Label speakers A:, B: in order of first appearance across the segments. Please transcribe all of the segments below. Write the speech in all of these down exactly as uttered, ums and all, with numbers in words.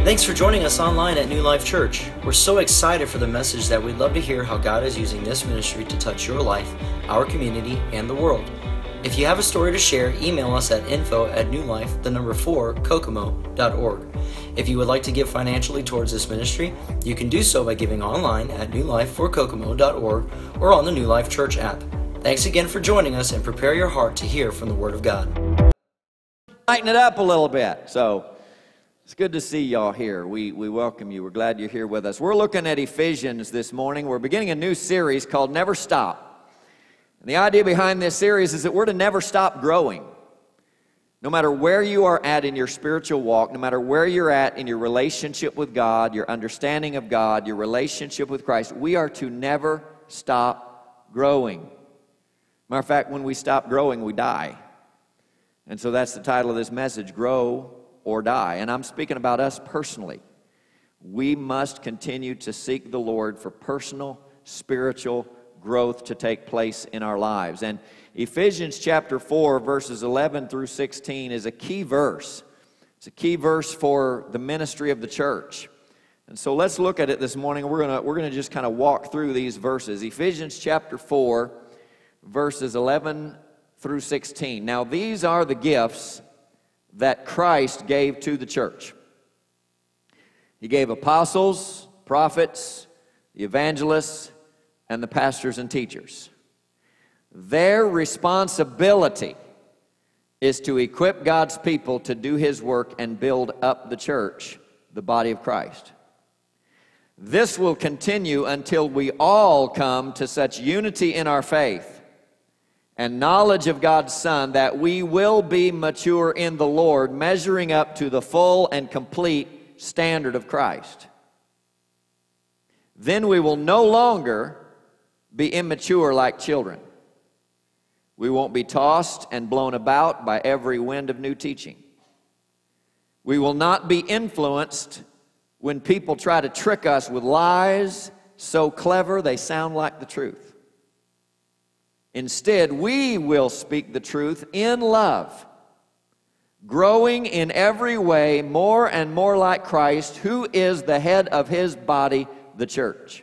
A: Thanks for joining us online at New Life Church. We're so excited for the message that we'd love to hear how God is using this ministry to touch your life, our community, and the world. If you have a story to share, email us at info at newlife, the number four, kokomo dot org. If you would like to give financially towards this ministry, you can do so by giving online at new life for kokomo dot org or on the New Life Church app. Thanks again for joining us, and prepare your heart to hear from the Word of God.
B: Lighten it up a little bit. So it's good to see y'all here. We, we welcome you. We're glad you're here with us. We're looking at Ephesians this morning. We're beginning a new series called Never Stop. And the idea behind this series is that we're to never stop growing. No matter where you are at in your spiritual walk, no matter where you're at in your relationship with God, your understanding of God, your relationship with Christ, we are to never stop growing. Matter of fact, when we stop growing, we die. And so that's the title of this message, Grow or Die. And I'm speaking about us personally. We must continue to seek the Lord for personal, spiritual growth to take place in our lives. And Ephesians chapter four, verses eleven through sixteen is a key verse. It's a key verse for the ministry of the church. And so let's look at it this morning. We're going to we're going to just kind of walk through these verses. Ephesians chapter four, verses eleven through sixteen. Now these are the gifts that Christ gave to the church. He gave apostles, prophets, the evangelists, and the pastors and teachers. Their responsibility is to equip God's people to do His work and build up the church, the body of Christ. This will continue until we all come to such unity in our faith and knowledge of God's Son that we will be mature in the Lord, measuring up to the full and complete standard of Christ. Then we will no longer be immature like children. We won't be tossed and blown about by every wind of new teaching. We will not be influenced when people try to trick us with lies so clever they sound like the truth. Instead, we will speak the truth in love, growing in every way more and more like Christ, who is the head of His body, the church.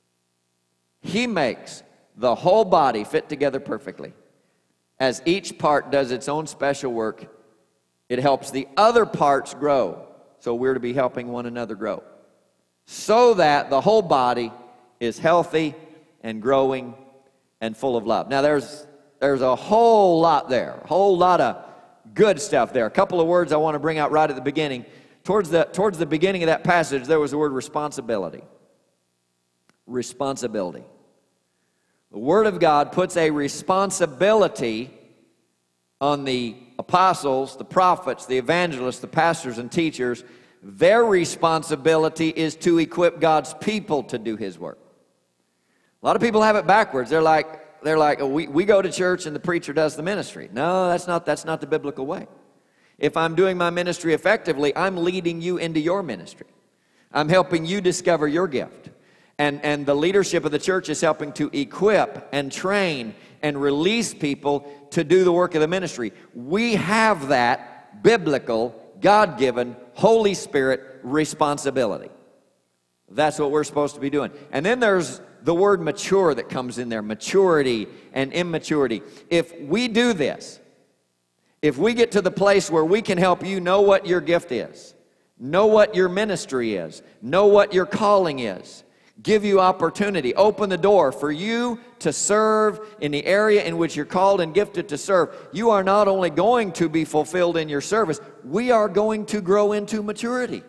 B: He makes the whole body fit together perfectly. As each part does its own special work, it helps the other parts grow. So we're to be helping one another grow, so that the whole body is healthy and growing and full of love. Now there's, there's a whole lot there, a whole lot of good stuff there. A couple of words I want to bring out right at the beginning. Towards the, towards the beginning of that passage, there was the word responsibility. Responsibility. The Word of God puts a responsibility on the apostles, the prophets, the evangelists, the pastors and teachers. Their responsibility is to equip God's people to do His work. A lot of people have it backwards. They're like, they're like, oh, we, we go to church and the preacher does the ministry. No, that's not, that's not the biblical way. If I'm doing my ministry effectively, I'm leading you into your ministry. I'm helping you discover your gift. And, and the leadership of the church is helping to equip and train and release people to do the work of the ministry. We have that biblical, God-given, Holy Spirit responsibility. That's what we're supposed to be doing. And then there's the word mature that comes in there, maturity and immaturity. If we do this, if we get to the place where we can help you know what your gift is, know what your ministry is, know what your calling is, give you opportunity, open the door for you to serve in the area in which you're called and gifted to serve, you are not only going to be fulfilled in your service, we are going to grow into maturity.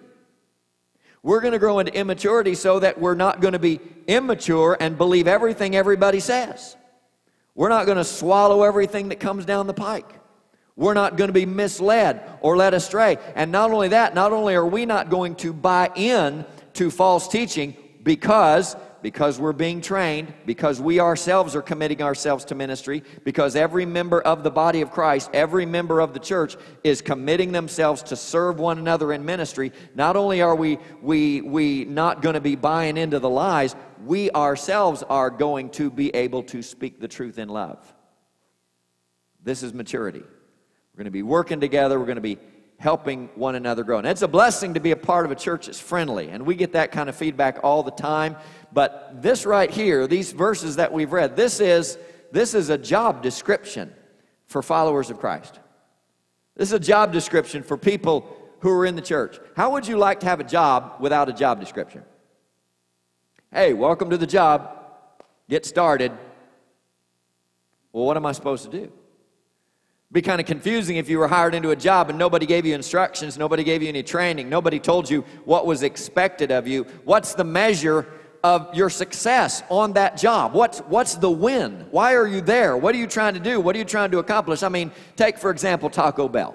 B: We're going to grow into immaturity so that we're not going to be immature and believe everything everybody says. We're not going to swallow everything that comes down the pike. We're not going to be misled or led astray. And not only that, not only are we not going to buy in to false teaching, Because, because we're being trained, because we ourselves are committing ourselves to ministry, because every member of the body of Christ, every member of the church is committing themselves to serve one another in ministry. Not only are we, we, we not going to be buying into the lies, we ourselves are going to be able to speak the truth in love. This is maturity. We're going to be working together. We're going to be helping one another grow. And it's a blessing to be a part of a church that's friendly, and we get that kind of feedback all the time. But this right here, these verses that we've read, this is, this is a job description for followers of Christ. This is a job description for people who are in the church. How would you like to have a job without a job description? Hey, welcome to the job. Get started. Well, what am I supposed to do? It'd be kind of confusing if you were hired into a job and nobody gave you instructions, nobody gave you any training, nobody told you what was expected of you. What's the measure of your success on that job? What's, what's the win? Why are you there? What are you trying to do? What are you trying to accomplish? I mean, take, for example, Taco Bell.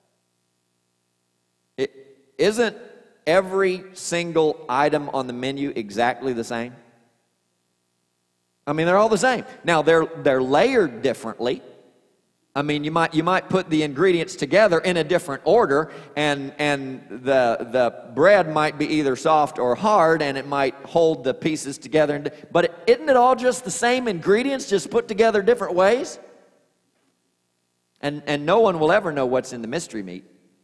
B: It, isn't every single item on the menu exactly the same? I mean, they're all the same. Now, they're, they're layered differently. I mean, you might, you might put the ingredients together in a different order, and, and the, the bread might be either soft or hard, and it might hold the pieces together. And, but isn't it all just the same ingredients, just put together different ways? And, and no one will ever know what's in the mystery meat.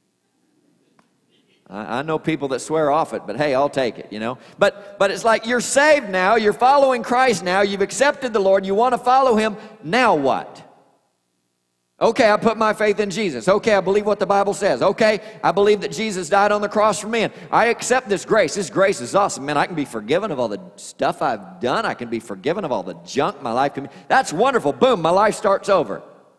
B: I, I know people that swear off it, but hey, I'll take it, you know. But, but it's like you're saved now, you're following Christ now, you've accepted the Lord, you want to follow Him, now what? Okay, I put my faith in Jesus. Okay, I believe what the Bible says. Okay, I believe that Jesus died on the cross for me. And I accept this grace. This grace is awesome. Man, I can be forgiven of all the stuff I've done. I can be forgiven of all the junk my life can be. That's wonderful. Boom, my life starts over.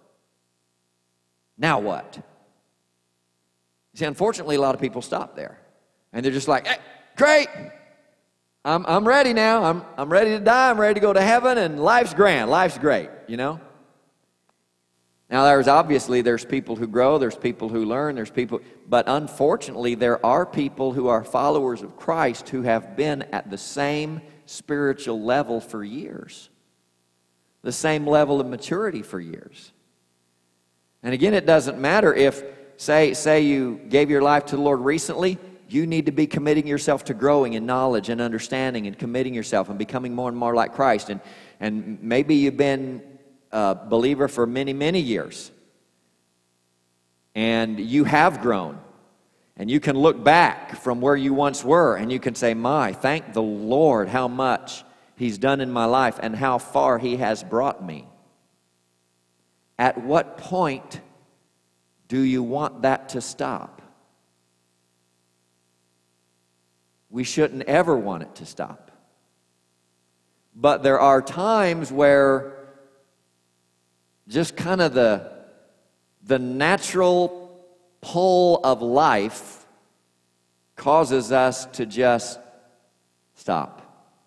B: Now what? See, unfortunately, a lot of people stop there. And they're just like, hey, great. I'm, I'm ready now. I'm, I'm ready to die. I'm ready to go to heaven. And life's grand. Life's great, you know. Now, there's obviously, there's people who grow, there's people who learn, there's people, but unfortunately, there are people who are followers of Christ who have been at the same spiritual level for years, the same level of maturity for years. And again, it doesn't matter if, say, say you gave your life to the Lord recently, you need to be committing yourself to growing in knowledge and understanding and committing yourself and becoming more and more like Christ. And, and maybe you've been a believer for many, many years. And you have grown. And you can look back from where you once were and you can say, my, thank the Lord how much He's done in my life and how far He has brought me. At what point do you want that to stop? We shouldn't ever want it to stop. But there are times where just kind of the, the natural pull of life causes us to just stop.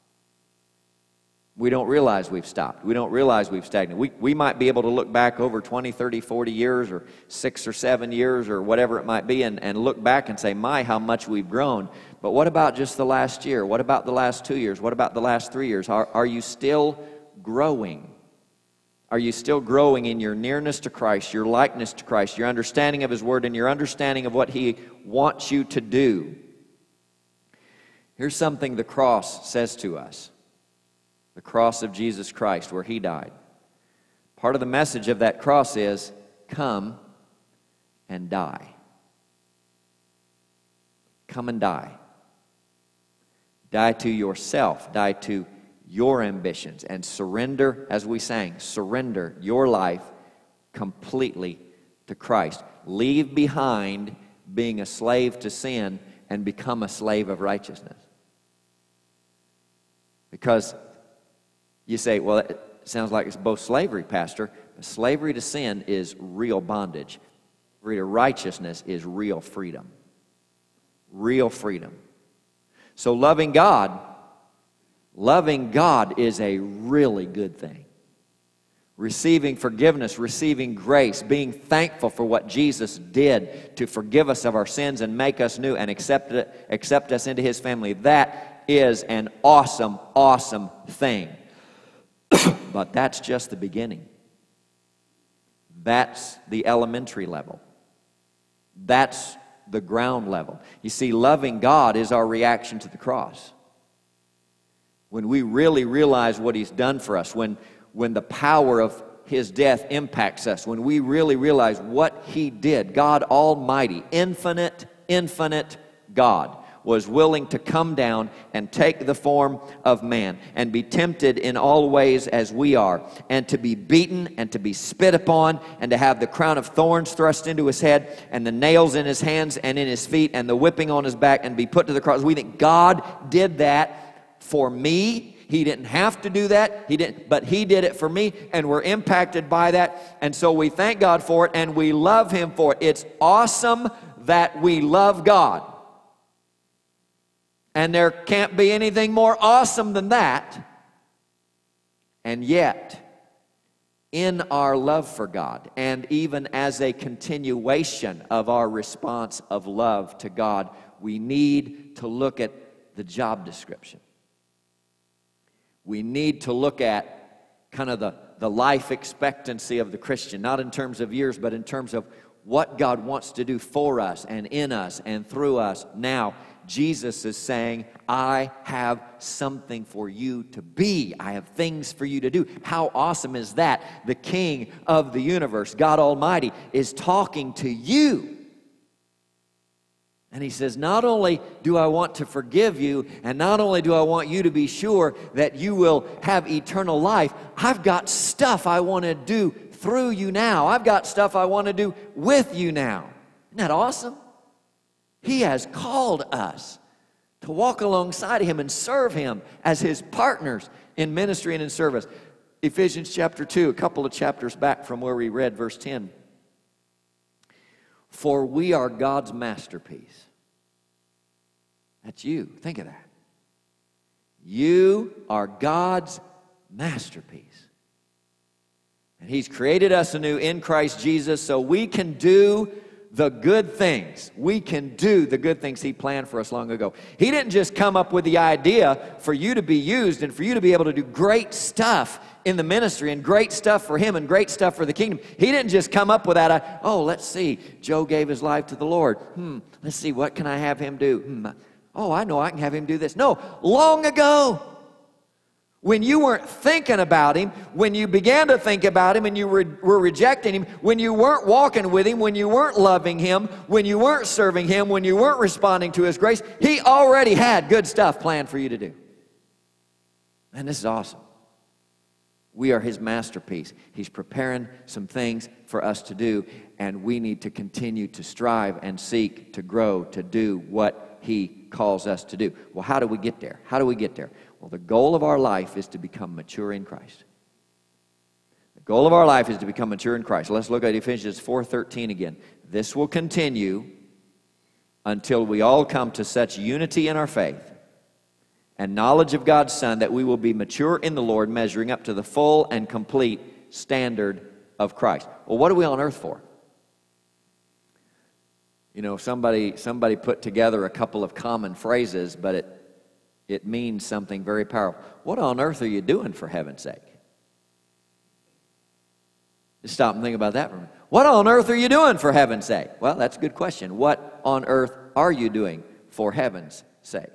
B: We don't realize we've stopped. We don't realize we've stagnated. We, we might be able to look back over twenty, thirty, forty years or six or seven years or whatever it might be and, and look back and say, my, how much we've grown. But what about just the last year? What about the last two years? What about the last three years? Are, are you still growing? Are you still growing in your nearness to Christ, your likeness to Christ, your understanding of His Word, and your understanding of what He wants you to do? Here's something the cross says to us. The cross of Jesus Christ, where He died. Part of the message of that cross is, come and die. Come and die. Die to yourself. Die to your ambitions and surrender, as we sang, surrender your life completely to Christ. Leave behind being a slave to sin and become a slave of righteousness. Because you say, well, it sounds like it's both slavery, Pastor. Slavery to sin is real bondage. Slavery to righteousness is real freedom. Real freedom. So loving God Loving God is a really good thing. Receiving forgiveness, receiving grace, being thankful for what Jesus did to forgive us of our sins and make us new and accept, it, accept us into His family, that is an awesome, awesome thing. But that's just the beginning. That's the elementary level. That's the ground level. You see, loving God is our reaction to the cross. When we really realize what He's done for us, when, when the power of his death impacts us, when we really realize what he did. God Almighty, infinite, infinite God, was willing to come down and take the form of man and be tempted in all ways as we are, and to be beaten and to be spit upon and to have the crown of thorns thrust into his head and the nails in his hands and in his feet and the whipping on his back and be put to the cross. We think God did that for me. He didn't have to do that. He didn't, but he did it for me, and we're impacted by that. And so we thank God for it, and we love him for it. It's awesome that we love God. And there can't be anything more awesome than that. And yet, in our love for God, and even as a continuation of our response of love to God, we need to look at the job description. We need to look at kind of the, the life expectancy of the Christian, not in terms of years, but in terms of what God wants to do for us and in us and through us now. Jesus is saying, I have something for you to be. I have things for you to do. How awesome is that? The King of the universe, God Almighty, is talking to you. And he says, not only do I want to forgive you, and not only do I want you to be sure that you will have eternal life, I've got stuff I want to do through you now. I've got stuff I want to do with you now. Isn't that awesome? He has called us to walk alongside him and serve him as his partners in ministry and in service. Ephesians chapter two, a couple of chapters back from where we read verse ten. For we are God's masterpiece. That's you. Think of that. You are God's masterpiece. And he's created us anew in Christ Jesus so we can do the good things. We can do the good things he planned for us long ago. He didn't just come up with the idea for you to be used and for you to be able to do great stuff in the ministry and great stuff for him and great stuff for the kingdom. He didn't just come up with that, oh, let's see, Joe gave his life to the Lord. Hmm, let's see, what can I have him do? Hmm, oh, I know I can have him do this. No, long ago, when you weren't thinking about him, when you began to think about him and you were, were rejecting him, when you weren't walking with him, when you weren't loving him, when you weren't serving him, when you weren't responding to his grace, he already had good stuff planned for you to do. And this is awesome. We are his masterpiece. He's preparing some things for us to do, and we need to continue to strive and seek to grow, to do what he calls us to do. Well, how do we get there? How do we get there? Well, the goal of our life is to become mature in Christ. The goal of our life is to become mature in Christ. Let's look at Ephesians four thirteen again. This will continue until we all come to such unity in our faith and knowledge of God's Son that we will be mature in the Lord, measuring up to the full and complete standard of Christ. Well, what are we on earth for? You know, somebody somebody put together a couple of common phrases, but it It means something very powerful. What on earth are you doing for heaven's sake? Just stop and think about that for a minute. What on earth are you doing for heaven's sake? Well, that's a good question. What on earth are you doing for heaven's sake?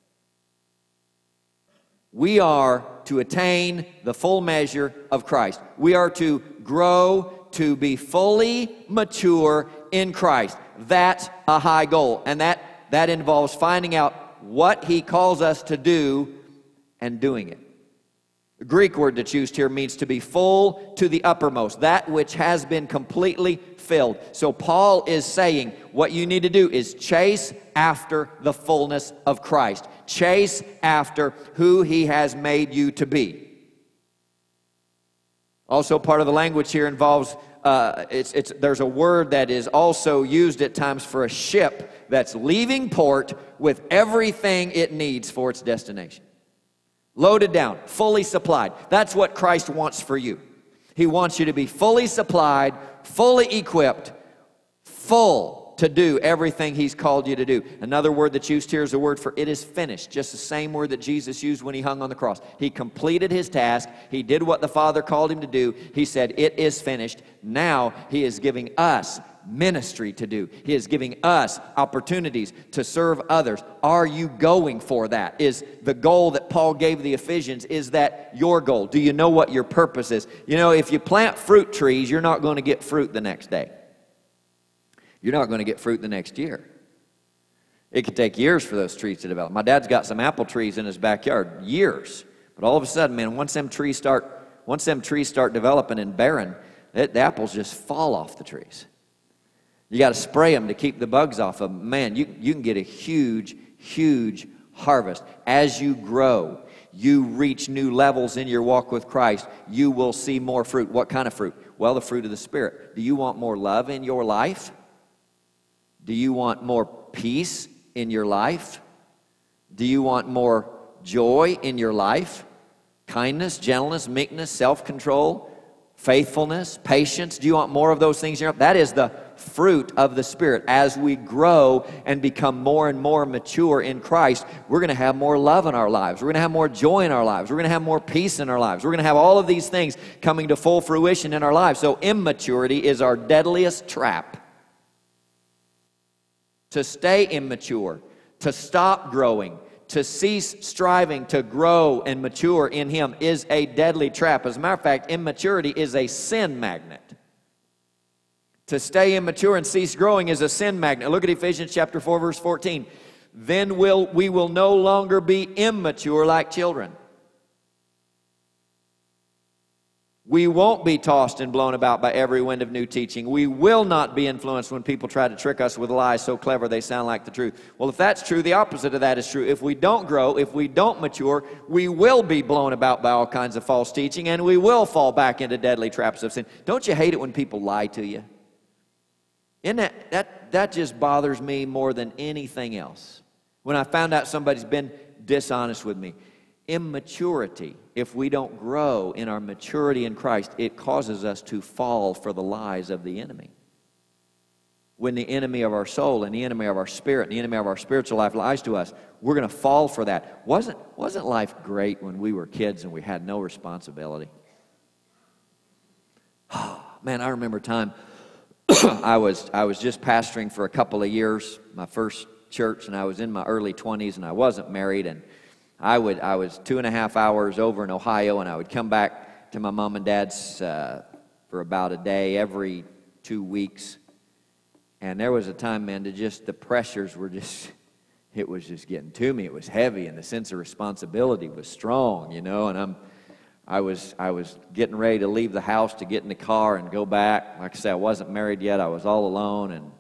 B: We are to attain the full measure of Christ. We are to grow to be fully mature in Christ. That's a high goal. And that, that involves finding out what he calls us to do and doing it. The Greek word that's used here means to be full to the uppermost, that which has been completely filled. So Paul is saying what you need to do is chase after the fullness of Christ. Chase after who he has made you to be. Also, part of the language here involves Uh, it's, it's, there's a word that is also used at times for a ship that's leaving port with everything it needs for its destination. Loaded down, fully supplied. That's what Christ wants for you. He wants you to be fully supplied, fully equipped, full to do everything He's called you to do. Another word that's used here is the word for it is finished, just the same word that Jesus used when He hung on the cross. He completed His task. He did what the Father called Him to do. He said, it is finished. Now He is giving us ministry to do. He is giving us opportunities to serve others. Are you going for that? Is the goal that Paul gave the Ephesians, is that your goal? Do you know what your purpose is? You know, if you plant fruit trees, you're not going to get fruit the next day. You're not going to get fruit the next year. It could take years for those trees to develop. My dad's got some apple trees in his backyard, years. But all of a sudden, man, once them trees start, once them trees start developing and bearing, it, the apples just fall off the trees. You got to spray them to keep the bugs off of them. Man, you, you can get a huge, huge harvest. As you grow, you reach new levels in your walk with Christ, you will see more fruit. What kind of fruit? Well, the fruit of the Spirit. Do you want more love in your life? Do you want more peace in your life? Do you want more joy in your life? Kindness, gentleness, meekness, self-control, faithfulness, patience. Do you want more of those things in your life? That is the fruit of the Spirit. As we grow and become more and more mature in Christ, we're going to have more love in our lives. We're going to have more joy in our lives. We're going to have more peace in our lives. We're going to have all of these things coming to full fruition in our lives. So immaturity is our deadliest trap. To stay immature, to stop growing, to cease striving to grow and mature in Him is a deadly trap. As a matter of fact, immaturity is a sin magnet. To stay immature and cease growing is a sin magnet. Look at Ephesians chapter four, verse fourteen. Then will, we will no longer be immature like children. We won't be tossed and blown about by every wind of new teaching. We will not be influenced when people try to trick us with lies so clever they sound like the truth. Well, if that's true, the opposite of that is true. If we don't grow, if we don't mature, we will be blown about by all kinds of false teaching, and we will fall back into deadly traps of sin. Don't you hate it when people lie to you? Isn't that, that, that just bothers me more than anything else. When I found out somebody's been dishonest with me. Immaturity, if we don't grow in our maturity in Christ, it causes us to fall for the lies of the enemy. When the enemy of our soul and the enemy of our spirit and the enemy of our spiritual life lies to us, we're going to fall for that. Wasn't, wasn't life great when we were kids and we had no responsibility? Oh, man, I remember a time I was, I was just pastoring for a couple of years, my first church, and I was in my early twenties, and I wasn't married, and I would I was two and a half hours over in Ohio, and I would come back to my mom and dad's uh, for about a day every two weeks. And there was a time, man, that just the pressures were just, it was just getting to me. It was heavy, and the sense of responsibility was strong, you know. And I'm, I was I was getting ready to leave the house to get in the car and go back. Like I said, I wasn't married yet. I was all alone, and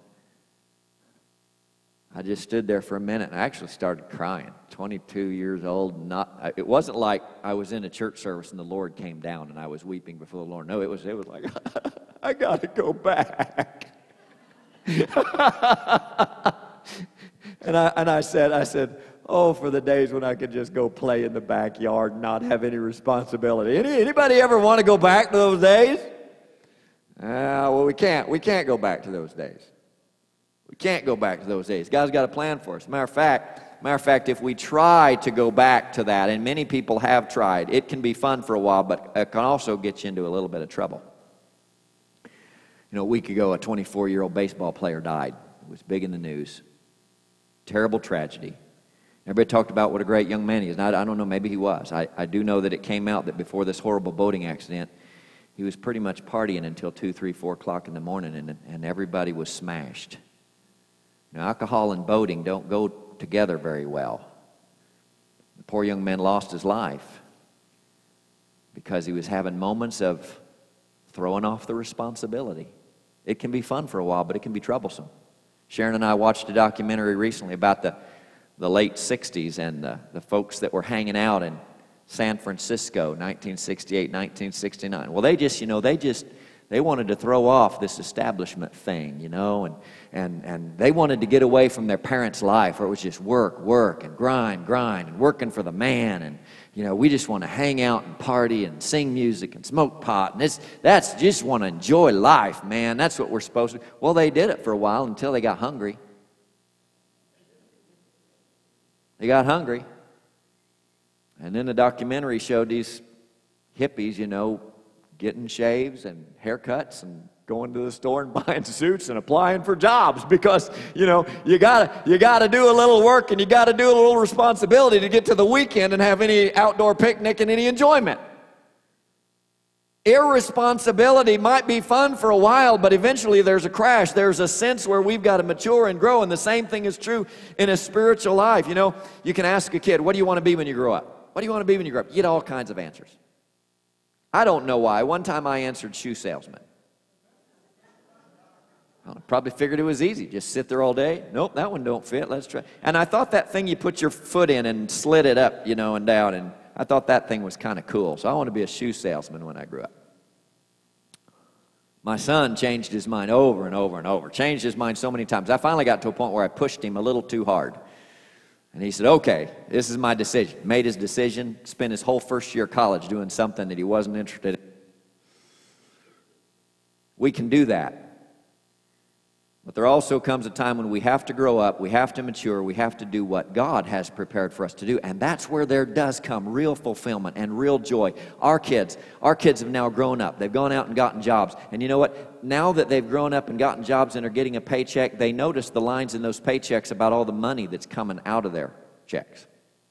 B: I just stood there for a minute, and I actually started crying. twenty-two years old. Not. It wasn't like I was in a church service and the Lord came down and I was weeping before the Lord. No, it was. It was like I got to go back. and I and I said, I said, oh, for the days when I could just go play in the backyard and not have any responsibility. Any, anybody ever want to go back to those days? Uh, well, we can't. We can't go back to those days. We can't go back to those days. God's got a plan for us. Matter of fact, matter of fact, if we try to go back to that, and many people have tried, it can be fun for a while, but it can also get you into a little bit of trouble. You know, a week ago, a twenty-four-year-old baseball player died. It was big in the news. Terrible tragedy. Everybody talked about what a great young man he is. And I, I don't know, maybe he was. I, I do know that it came out that before this horrible boating accident, he was pretty much partying until two, three, four o'clock in the morning, and, and everybody was smashed. Now, alcohol and boating don't go together very well. The poor young man lost his life because he was having moments of throwing off the responsibility. It can be fun for a while, but it can be troublesome. Sharon and I watched a documentary recently about the, the late sixties and the, the folks that were hanging out in San Francisco, nineteen sixty-eight, nineteen sixty-nine. Well, they just, you know, they just, They wanted to throw off this establishment thing, you know, and, and, and they wanted to get away from their parents' life where it was just work, work, and grind, grind, and working for the man. And, you know, we just want to hang out and party and sing music and smoke pot. And it's, that's just want to enjoy life, man. That's what we're supposed to do. Well, they did it for a while until they got hungry. They got hungry. And then the documentary showed these hippies, you know, getting shaves and haircuts and going to the store and buying suits and applying for jobs because, you know, you gotta you gotta do a little work and you gotta do a little responsibility to get to the weekend and have any outdoor picnic and any enjoyment. Irresponsibility might be fun for a while, but eventually there's a crash. There's a sense where we've got to mature and grow, and the same thing is true in a spiritual life. You know, you can ask a kid, what do you want to be when you grow up? What do you want to be when you grow up? You get all kinds of answers. I don't know why. One time I answered shoe salesman. I probably figured it was easy. Just sit there all day. Nope, that one don't fit. Let's try. And I thought that thing you put your foot in and slid it up, you know, and down. And I thought that thing was kind of cool. So I want to be a shoe salesman when I grew up. My son changed his mind over and over and over. Changed his mind so many times. I finally got to a point where I pushed him a little too hard. And he said, okay, this is my decision. Made his decision, spent his whole first year of college doing something that he wasn't interested in. We can do that. But there also comes a time when we have to grow up, we have to mature, we have to do what God has prepared for us to do. And that's where there does come real fulfillment and real joy. Our kids, our kids have now grown up. They've gone out and gotten jobs. And you know what? Now that they've grown up and gotten jobs and are getting a paycheck, they notice the lines in those paychecks about all the money that's coming out of their checks.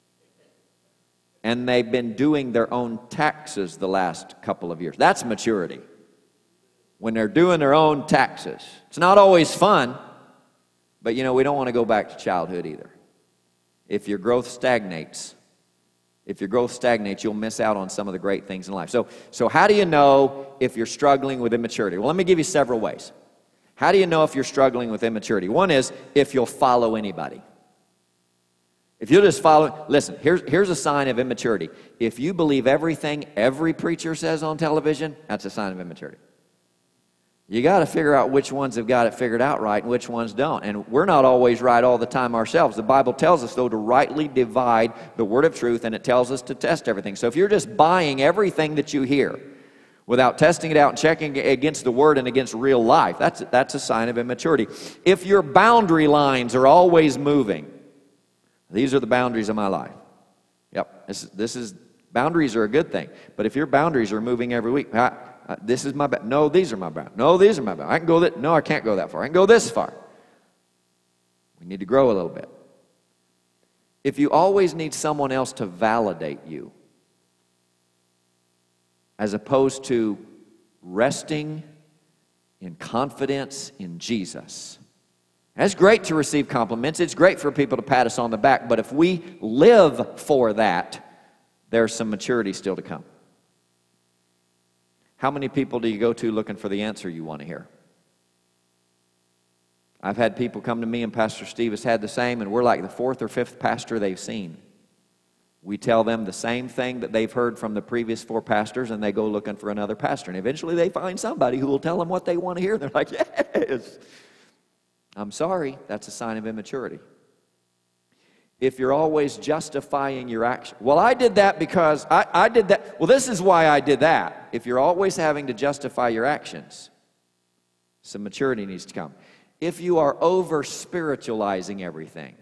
B: And they've been doing their own taxes the last couple of years. That's maturity. When they're doing their own taxes. It's not always fun, but you know, we don't want to go back to childhood either. If your growth stagnates, if your growth stagnates, you'll miss out on some of the great things in life. So, so how do you know if you're struggling with immaturity? Well, let me give you several ways. How do you know if you're struggling with immaturity? One is if you'll follow anybody. If you'll just follow, listen, here's, here's a sign of immaturity. If you believe everything every preacher says on television, that's a sign of immaturity. You got to figure out which ones have got it figured out right and which ones don't. And we're not always right all the time ourselves. The Bible tells us, though, to rightly divide the word of truth, and it tells us to test everything. So if you're just buying everything that you hear without testing it out and checking it against the word and against real life, that's, that's a sign of immaturity. If your boundary lines are always moving, these are the boundaries of my life. Yep, this, this is, boundaries are a good thing. But if your boundaries are moving every week, I, Uh, this is my bound. No, these are my bound. No, these are my bound. I can go that. No, I can't go that far. I can go this far. We need to grow a little bit. If you always need someone else to validate you, as opposed to resting in confidence in Jesus, it's great to receive compliments. It's great for people to pat us on the back. But if we live for that, there's some maturity still to come. How many people do you go to looking for the answer you want to hear? I've had people come to me, and Pastor Steve has had the same, and we're like the fourth or fifth pastor they've seen. We tell them the same thing that they've heard from the previous four pastors, and they go looking for another pastor. And eventually they find somebody who will tell them what they want to hear. They're like, yes. I'm sorry, that's a sign of immaturity. If you're always justifying your action. Well, I did that because I, I did that. Well, this is why I did that. If you're always having to justify your actions, some maturity needs to come. If you are over-spiritualizing everything.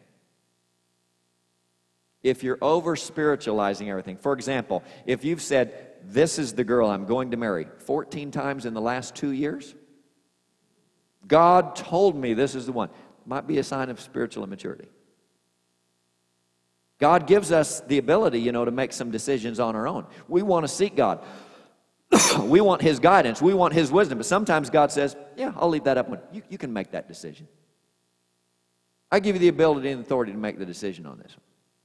B: If you're over-spiritualizing everything. For example, if you've said, this is the girl I'm going to marry fourteen times in the last two years, God told me this is the one. Might be a sign of spiritual immaturity. God gives us the ability, you know, to make some decisions on our own. We want to seek God. We want His guidance. We want His wisdom. But sometimes God says, yeah, I'll leave that up. You, you can make that decision. I give you the ability and authority to make the decision on this.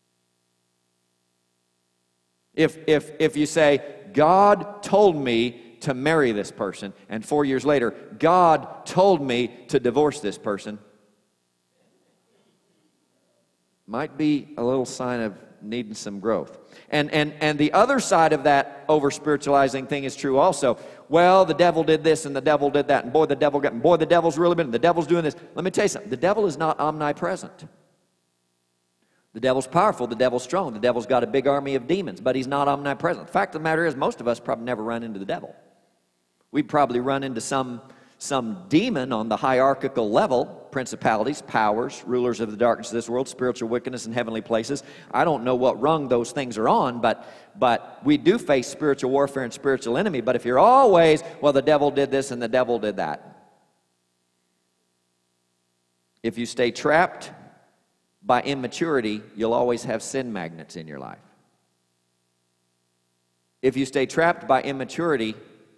B: If, if, if you say, God told me to marry this person, and four years later, God told me to divorce this person, might be a little sign of needing some growth. And, and, and the other side of that over-spiritualizing thing is true also. Well, the devil did this and the devil did that, and boy, the devil got, and boy, the devil's really been, the devil's doing this. Let me tell you something. The devil is not omnipresent. The devil's powerful, the devil's strong, the devil's got a big army of demons, but he's not omnipresent. The fact of the matter is, most of us probably never run into the devil. We'd probably run into some, some demon on the hierarchical level, principalities, powers, rulers of the darkness of this world, spiritual wickedness in heavenly places. I don't know what rung those things are on, but, but we do face spiritual warfare and spiritual enemy. But if you're always, well, the devil did this and the devil did that. If you stay trapped by immaturity, you'll always have sin magnets in your life. If you stay trapped by immaturity,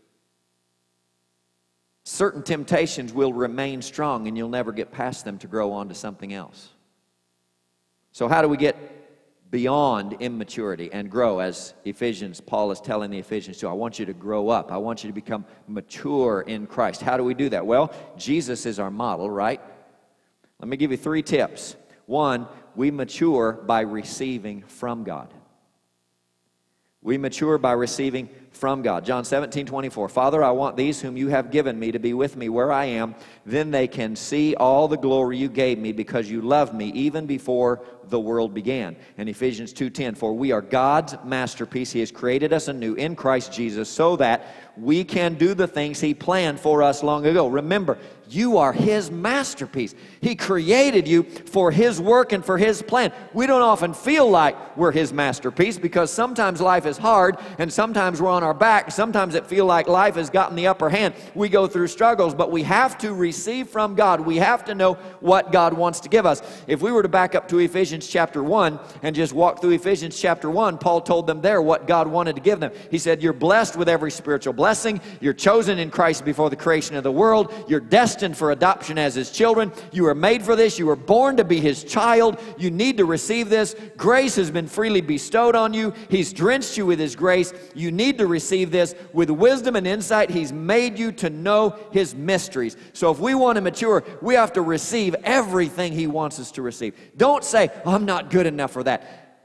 B: certain temptations will remain strong and you'll never get past them to grow on to something else. So how do we get beyond immaturity and grow? As Ephesians, Paul is telling the Ephesians too, I want you to grow up. I want you to become mature in Christ. How do we do that? Well, Jesus is our model, right? Let me give you three tips. One, we mature by receiving from God. We mature by receiving from God. John seventeen twenty-four, Father, I want these whom you have given me to be with me where I am. Then they can see all the glory you gave me because you loved me even before the world began. And Ephesians two ten, for we are God's masterpiece. He has created us anew in Christ Jesus so that we can do the things He planned for us long ago. Remember, you are His masterpiece. He created you for His work and for His plan. We don't often feel like we're His masterpiece because sometimes life is hard and sometimes we're on our back. Sometimes it feels like life has gotten the upper hand. We go through struggles, but we have to receive from God. We have to know what God wants to give us. If we were to back up to Ephesians chapter one and just walk through Ephesians chapter one, Paul told them there what God wanted to give them. He said, you're blessed with every spiritual blessing. You're chosen in Christ before the creation of the world. You're destined for adoption as His children. You were made for this. You were born to be His child. You need to receive this. Grace has been freely bestowed on you. He's drenched you with His grace. You need to receive this. With wisdom and insight, He's made you to know His mysteries. So if we want to mature, we have to receive everything He wants us to receive. Don't say, oh, I'm not good enough for that.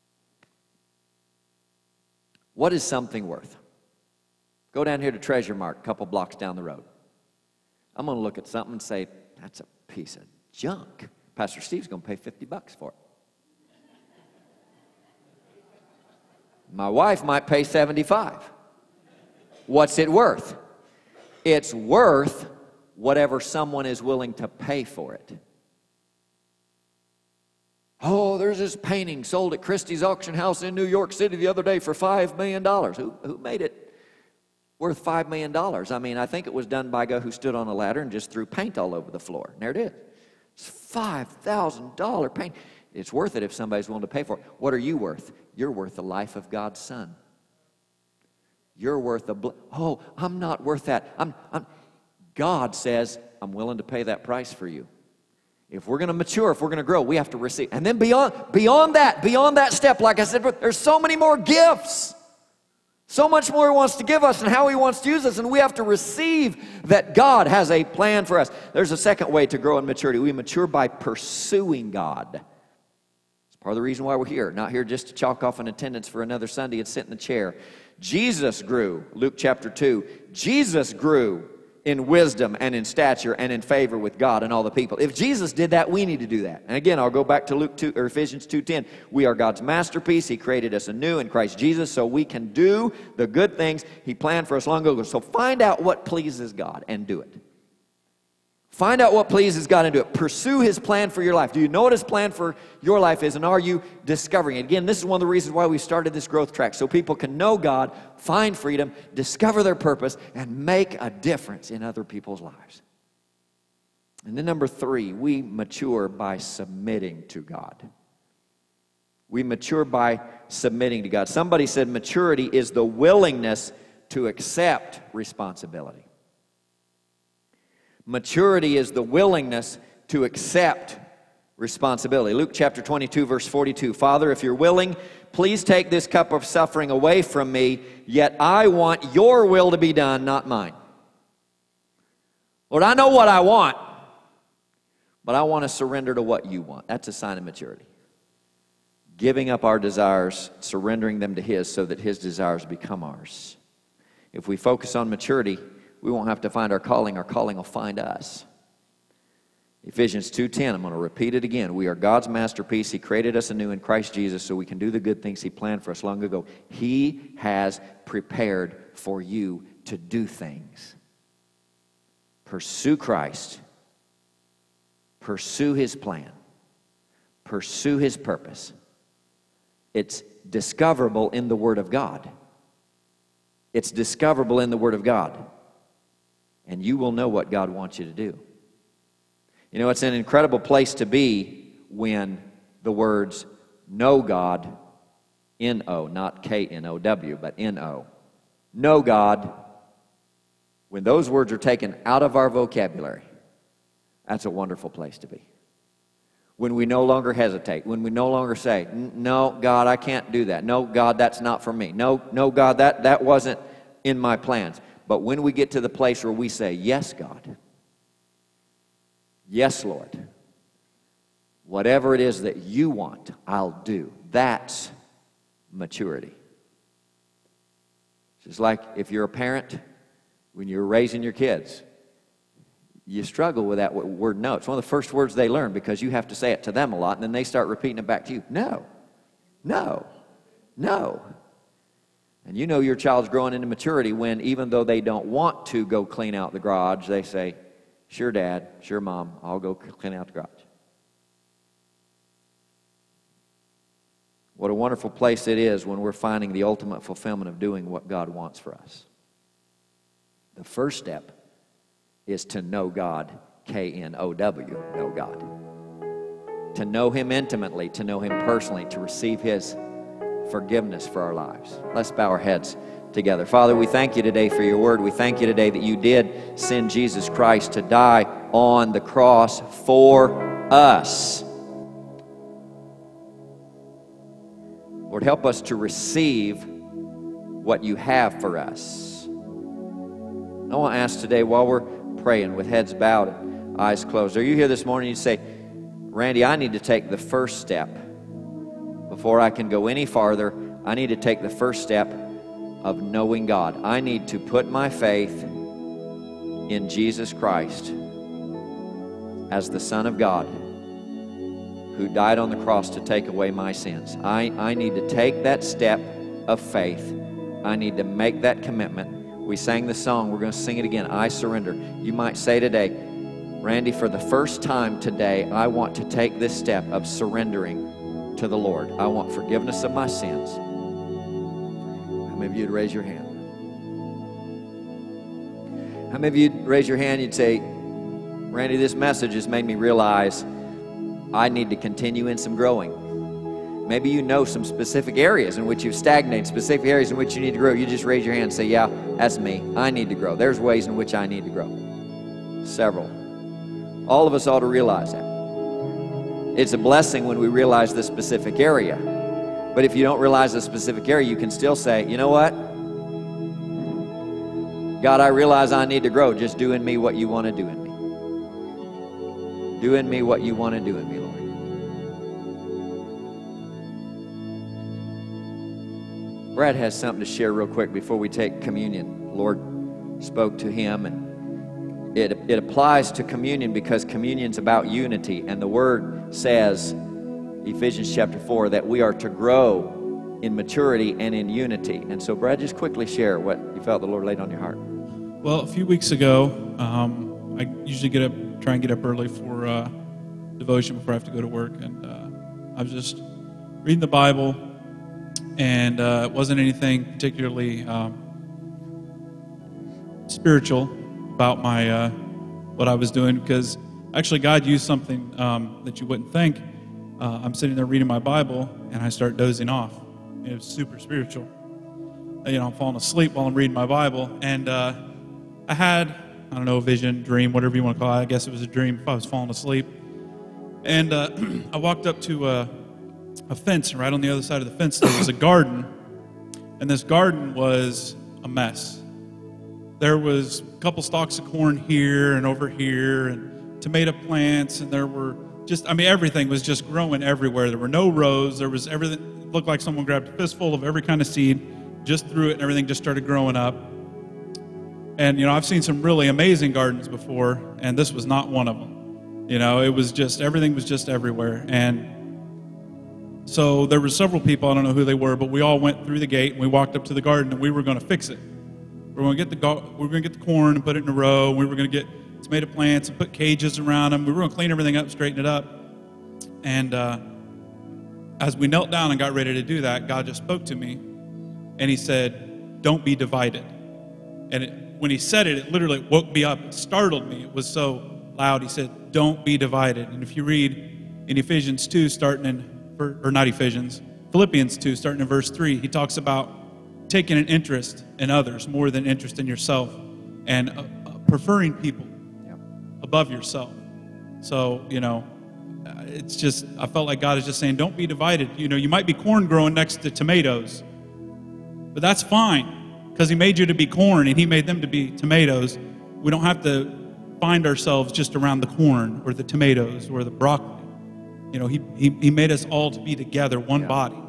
B: What is something worth? Go down here to Treasure Mart, a couple blocks down the road. I'm going to look at something and say, that's a piece of junk. Pastor Steve's going to pay fifty bucks for it. My wife might pay seventy-five. What's it worth? It's worth whatever someone is willing to pay for it. Oh, there's this painting sold at Christie's auction house in New York City the other day for five million dollars. Who, who made it worth five million dollars? I mean, I think it was done by a guy who stood on a ladder and just threw paint all over the floor. And there it is. It's five thousand dollars paint. It's worth it if somebody's willing to pay for it. What are you worth? You're worth the life of God's Son. You're worth a... Bl- oh, I'm not worth that. I'm, I'm... God says, I'm willing to pay that price for you. If we're going to mature, if we're going to grow, we have to receive. And then beyond, beyond that, beyond that step, like I said, there's so many more gifts. So much more He wants to give us and how He wants to use us. And we have to receive that God has a plan for us. There's a second way to grow in maturity. We mature by pursuing God. It's part of the reason why we're here. Not here just to chalk off an attendance for another Sunday and sit in the chair. Jesus grew, Luke chapter two. Jesus grew in wisdom and in stature and in favor with God and all the people. If Jesus did that, we need to do that. And again, I'll go back to Luke two or Ephesians two ten. We are God's masterpiece. He created us anew in Christ Jesus so we can do the good things He planned for us long ago. So find out what pleases God and do it. Find out what pleases God and do it. Pursue His plan for your life. Do you know what His plan for your life is, and are you discovering it? Again, this is one of the reasons why we started this growth track, so people can know God, find freedom, discover their purpose, and make a difference in other people's lives. And then number three, we mature by submitting to God. We mature by submitting to God. Somebody said maturity is the willingness to accept responsibility. Maturity is the willingness to accept responsibility. Luke chapter twenty-two, verse forty-two. Father, if you're willing, please take this cup of suffering away from me, yet I want your will to be done, not mine. Lord, I know what I want, but I want to surrender to what you want. That's a sign of maturity. giving up our desires, surrendering them to His so that His desires become ours. If we focus on maturity, we won't have to find our calling. Our calling will find us. Ephesians two ten, I'm going to repeat it again. We are God's masterpiece. He created us anew in Christ Jesus so we can do the good things He planned for us long ago. He has prepared for you to do things. Pursue Christ. Pursue His plan. Pursue His purpose. It's discoverable in the Word of God. It's discoverable in the Word of God. And you will know what God wants you to do. You know, it's an incredible place to be when the words know God, N O, not K N O W, but N O. Know God, when those words are taken out of our vocabulary, that's a wonderful place to be. When we no longer hesitate, when we no longer say, no, God, I can't do that. No, God, that's not for me. No, no, God, that, that wasn't in my plans. But when we get to the place where we say, yes, God, yes, Lord, whatever it is that you want, I'll do. That's maturity. It's just like if you're a parent, when you're raising your kids, you struggle with that word no. It's one of the first words they learn because you have to say it to them a lot, and then they start repeating it back to you. No, no, no. And you know your child's growing into maturity when, even though they don't want to go clean out the garage, they say, sure, Dad, sure, Mom, I'll go clean out the garage. What a wonderful place it is when we're finding the ultimate fulfillment of doing what God wants for us. The first step is to know God, K N O W, know God. To know Him intimately, to know Him personally, to receive His forgiveness for our lives. Let's bow our heads together. Father, we thank you today for your word. We thank you today that you did send Jesus Christ to die on the cross for us. Lord, help us to receive what you have for us. I want to ask today, while we're praying with heads bowed and eyes closed, are you here this morning? You say, Randy, I need to take the first step. Before I can go any farther, I need to take the first step of knowing God. I need to put my faith in Jesus Christ as the Son of God who died on the cross to take away my sins. I, I need to take that step of faith. I need to make that commitment. We sang the song. We're going to sing it again. I surrender. You might say today, Randy, for the first time today, I want to take this step of surrendering to the Lord. I want forgiveness of my sins. How many of you would raise your hand? How many of you would raise your hand and you'd say, Randy, this message has made me realize I need to continue in some growing. Maybe you know some specific areas in which you've stagnated, specific areas in which you need to grow. You just raise your hand and say, yeah, that's me. I need to grow. There's ways in which I need to grow. Several. All of us ought to realize that. It's a blessing when we realize the specific area. But if you don't realize the specific area, you can still say, you know what? God, I realize I need to grow. Just do in me what you want to do in me. Do in me what you want to do in me, Lord. Brad has something to share real quick before we take communion. The Lord spoke to him, and it, it applies to communion because communion's about unity, and the Word says, Ephesians chapter four, that we are to grow in maturity and in unity. And so, Brad, just quickly share what you felt the Lord laid on your heart.
C: Well, a few weeks ago, um, I usually get up, try and get up early for uh, devotion before I have to go to work, and uh, I was just reading the Bible, and uh, it wasn't anything particularly um, spiritual about my uh, what I was doing, because actually God used something um, that you wouldn't think. Uh, I'm sitting there reading my Bible, and I start dozing off. It was super spiritual. You know, I'm falling asleep while I'm reading my Bible, and uh, I had, I don't know, a vision, dream, whatever you want to call it. I guess it was a dream if I was falling asleep. And uh, I walked up to a, a fence, and right on the other side of the fence there was a garden, and this garden was a mess. There was a couple stalks of corn here and over here, and tomato plants, and there were just, I mean, everything was just growing everywhere. There were no rows. There was everything, it looked like someone grabbed a fistful of every kind of seed, just threw it, and everything just started growing up. And, you know, I've seen some really amazing gardens before, and this was not one of them. You know, it was just, everything was just everywhere. And so there were several people, I don't know who they were, but we all went through the gate, and we walked up to the garden, and we were going to fix it. We were going to get the we were going to get the corn and put it in a row. We were going to get tomato plants and put cages around them. We were going to clean everything up, straighten it up. And uh, as we knelt down and got ready to do that, God just spoke to me, and he said, don't be divided. And it, when he said it, it literally woke me up. It startled me. It was so loud. He said, don't be divided. And if you read in Ephesians two, starting in, or not Ephesians, Philippians two, starting in verse three, he talks about taking an interest in others more than interest in yourself, and uh, uh, preferring people yep. above yourself. So, you know, it's just, I felt like God is just saying, don't be divided. You know, you might be corn growing next to tomatoes, but that's fine, because he made you to be corn and he made them to be tomatoes. We don't have to find ourselves just around the corn or the tomatoes or the broccoli. You know, he, he, he made us all to be together, one
B: yep.
C: body.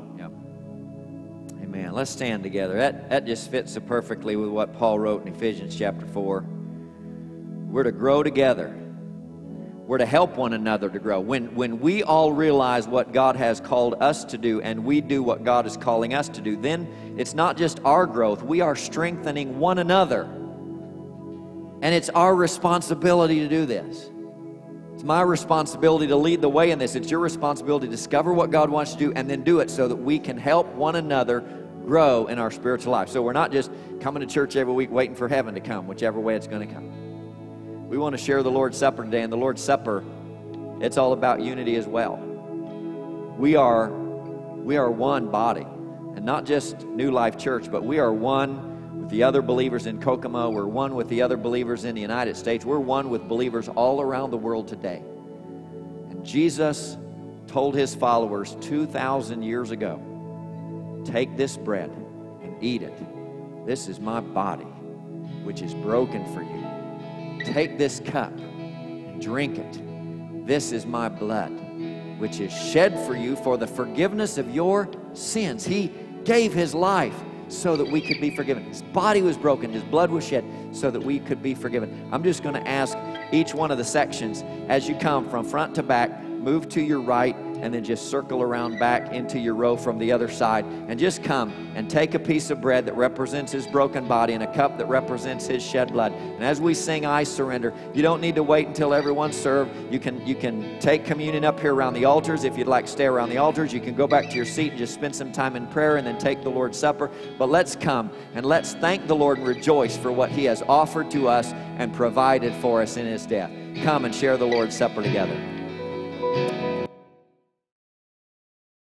B: Amen. Let's stand together. That, that just fits so perfectly with what Paul wrote in Ephesians chapter four. We're to grow together. We're to help one another to grow. When, when we all realize what God has called us to do and we do what God is calling us to do, then it's not just our growth. We are strengthening one another. And it's our responsibility to do this. It's my responsibility to lead the way in this. It's your responsibility to discover what God wants to do and then do it so that we can help one another grow in our spiritual life. So we're not just coming to church every week waiting for heaven to come, whichever way it's going to come. We want to share the Lord's Supper today, and the Lord's Supper, it's all about unity as well. We are, we are one body, and not just New Life Church, but we are one with the other believers in Kokomo. We're one with the other believers in the United States. We're one with believers all around the world today. And Jesus told his followers two thousand years ago, take this bread and eat it. This is my body, which is broken for you. Take this cup and drink it. This is my blood, which is shed for you for the forgiveness of your sins. He gave his life so that we could be forgiven. His body was broken, his blood was shed so that we could be forgiven. I'm just going to ask each one of the sections as you come from front to back, move to your right, and then just circle around back into your row from the other side, and just come and take a piece of bread that represents his broken body and a cup that represents his shed blood. And as we sing I Surrender, you don't need to wait until everyone's served. You can, you can take communion up here around the altars. If you'd like to stay around the altars, you can go back to your seat and just spend some time in prayer and then take the Lord's Supper. But let's come and let's thank the Lord and rejoice for what he has offered to us and provided for us in his death. Come and share the Lord's Supper together.